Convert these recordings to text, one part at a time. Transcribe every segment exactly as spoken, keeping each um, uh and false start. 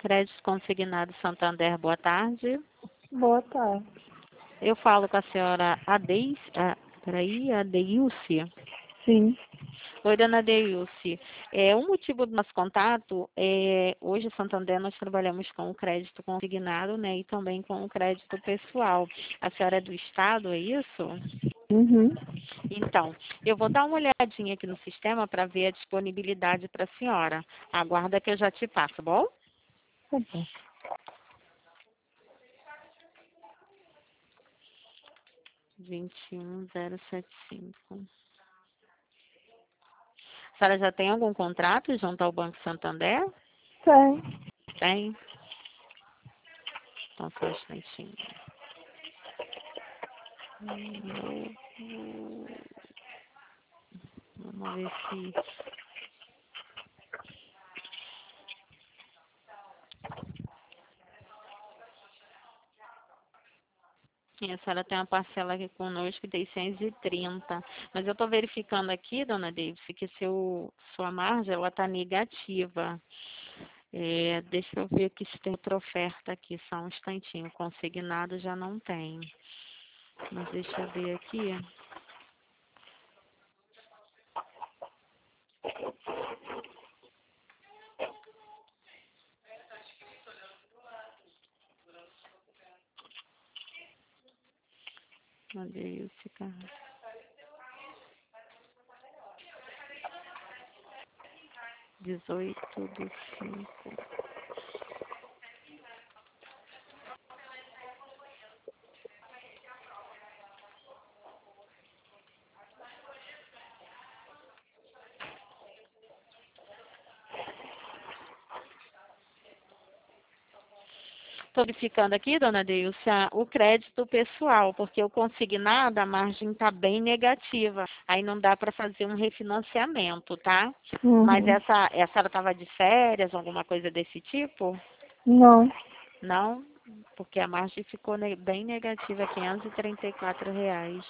Crédito Consignado Santander, boa tarde. Boa tarde. Eu falo com a senhora Adeis, ah, peraí, Adeilce. Sim. Oi, dona Adeilce. É, o motivo do nosso contato é, hoje, Santander, nós trabalhamos com o crédito consignado, né, e também com o crédito pessoal. A senhora é do Estado, é isso? Uhum. Então, eu vou dar uma olhadinha aqui no sistema para ver a disponibilidade para a senhora. Aguarda que eu já te passo, bom? Tá bom. vinte e um zero setenta e cinco. A senhora já tem algum contrato junto ao Banco Santander? Tem. Tem? Então, só um instantinho. Hum, Vamos ver se... Sim, a senhora tem uma parcela aqui conosco de seiscentos e trinta. Mas eu estou verificando aqui, dona Davis, que seu, sua margem ela está negativa. É, deixa eu ver aqui se tem outra oferta aqui, só um instantinho. Consignado já não tem. Mas deixa eu ver aqui. Cadê esse carro? dezoito do cinco. Estou verificando aqui, dona Deilce, a- o crédito pessoal, porque o consignado, a margem está bem negativa. Aí não dá para fazer um refinanciamento, tá? Mas Uhum. essa, essa senhora estava de férias, alguma coisa desse tipo? Não. Não, porque a margem ficou ne- bem negativa, quinhentos e trinta e quatro reais.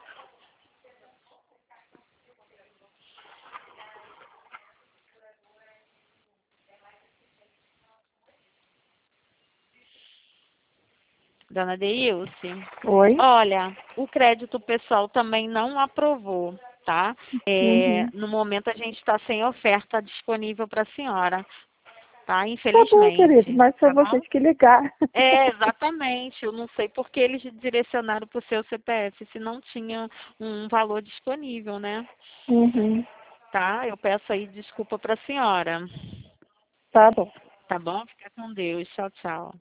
Dona Deilce, Oi? olha, o crédito pessoal também não aprovou, tá? É, Uhum. no momento a gente está sem oferta disponível para a senhora, tá? Tá bom, querido, Infelizmente, mas foi tá bom? vocês que ligaram. É, exatamente. Eu não sei porque eles direcionaram para o seu C P F se não tinha um valor disponível, né? Uhum. Tá? Eu peço aí desculpa para a senhora. Tá bom. Tá bom? Fica com Deus. Tchau, tchau.